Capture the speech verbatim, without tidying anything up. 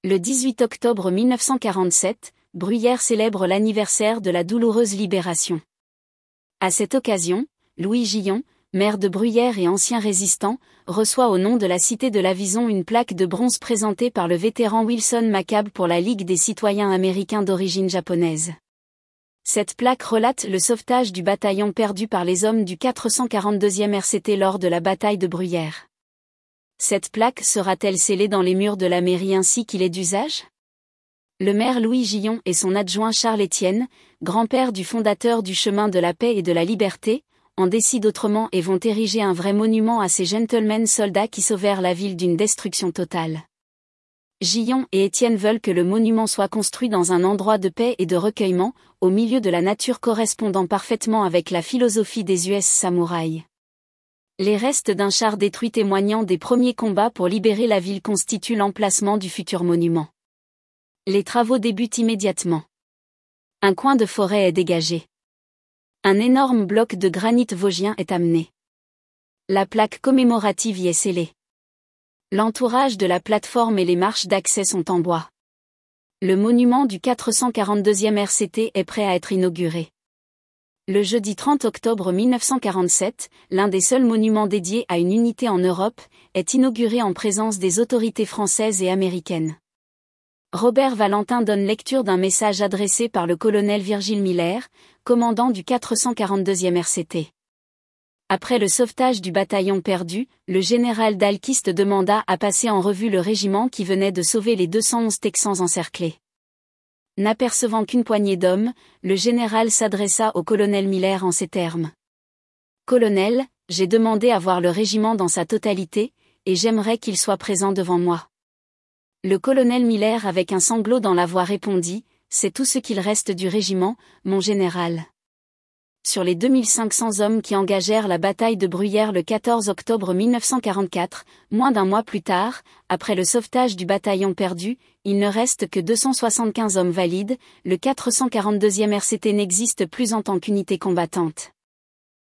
Le dix-huit octobre mille neuf cent quarante-sept, Bruyères célèbre l'anniversaire de la douloureuse libération. À cette occasion, Louis Gillon, maire de Bruyères et ancien résistant, reçoit au nom de la cité de l'Avison une plaque de bronze présentée par le vétéran Wilson McCabe pour la Ligue des citoyens américains d'origine japonaise. Cette plaque relate le sauvetage du bataillon perdu par les hommes du quatre cent quarante-deuxième R C T lors de la bataille de Bruyères. Cette plaque sera-t-elle scellée dans les murs de la mairie ainsi qu'il est d'usage ? Le maire Louis Gillon et son adjoint Charles Étienne, grand-père du fondateur du chemin de la paix et de la liberté, en décident autrement et vont ériger un vrai monument à ces gentlemen soldats qui sauvèrent la ville d'une destruction totale. Gillon et Étienne veulent que le monument soit construit dans un endroit de paix et de recueillement, au milieu de la nature correspondant parfaitement avec la philosophie des U S samouraïs. Les restes d'un char détruit témoignant des premiers combats pour libérer la ville constituent l'emplacement du futur monument. Les travaux débutent immédiatement. Un coin de forêt est dégagé. Un énorme bloc de granit vosgien est amené. La plaque commémorative y est scellée. L'entourage de la plateforme et les marches d'accès sont en bois. Le monument du quatre cent quarante-deuxième R C T est prêt à être inauguré. Le jeudi trente octobre mille neuf cent quarante-sept, l'un des seuls monuments dédiés à une unité en Europe, est inauguré en présence des autorités françaises et américaines. Robert Valentin donne lecture d'un message adressé par le colonel Virgile Miller, commandant du quatre cent quarante-deuxième R C T. Après le sauvetage du bataillon perdu, le général Dalquiste demanda à passer en revue le régiment qui venait de sauver les deux cent onze Texans encerclés. N'apercevant qu'une poignée d'hommes, le général s'adressa au colonel Miller en ces termes. « Colonel, j'ai demandé à voir le régiment dans sa totalité, et j'aimerais qu'il soit présent devant moi. » Le colonel Miller avec un sanglot dans la voix répondit « C'est tout ce qu'il reste du régiment, mon général. » Sur les deux mille cinq cents hommes qui engagèrent la bataille de Bruyères le quatorze octobre mille neuf cent quarante-quatre, moins d'un mois plus tard, après le sauvetage du bataillon perdu, il ne reste que deux cent soixante-quinze hommes valides, le quatre cent quarante-deuxième R C T n'existe plus en tant qu'unité combattante.